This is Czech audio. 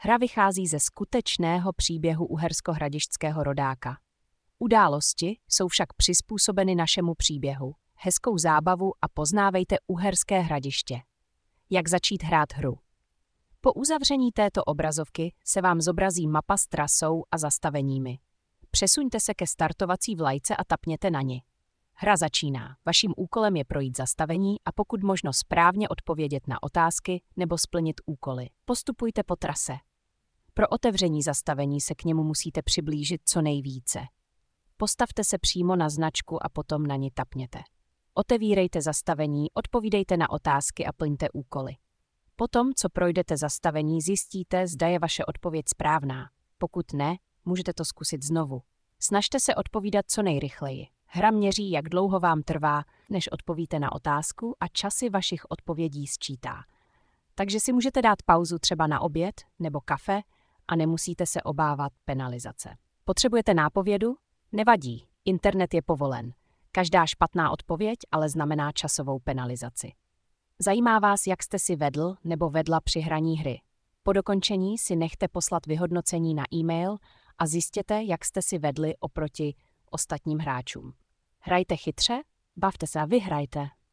Hra vychází ze skutečného příběhu uherskohradišťského rodáka. Události jsou však přizpůsobeny našemu příběhu. Hezkou zábavu a poznávejte Uherské Hradiště. Jak začít hrát hru? Po uzavření této obrazovky se vám zobrazí mapa s trasou a zastaveními. Přesuňte se ke startovací vlajce a tapněte na ni. Hra začíná. Vaším úkolem je projít zastavení a pokud možno správně odpovědět na otázky nebo splnit úkoly. Postupujte po trase. Pro otevření zastavení se k němu musíte přiblížit co nejvíce. Postavte se přímo na značku a potom na ni tapněte. Otevírejte zastavení, odpovídejte na otázky a plňte úkoly. Potom, co projdete zastavení, zjistíte, zda je vaše odpověď správná. Pokud ne, můžete to zkusit znovu. Snažte se odpovídat co nejrychleji. Hra měří, jak dlouho vám trvá, než odpovíte na otázku a časy vašich odpovědí sčítá. Takže si můžete dát pauzu třeba na oběd nebo kafe a nemusíte se obávat penalizace. Potřebujete nápovědu? Nevadí, internet je povolen. Každá špatná odpověď ale znamená časovou penalizaci. Zajímá vás, jak jste si vedl nebo vedla při hraní hry. Po dokončení si nechte poslat vyhodnocení na e-mail a zjistěte, jak jste si vedli oproti ostatním hráčům. Hrajte chytře, bavte se a vyhrajte.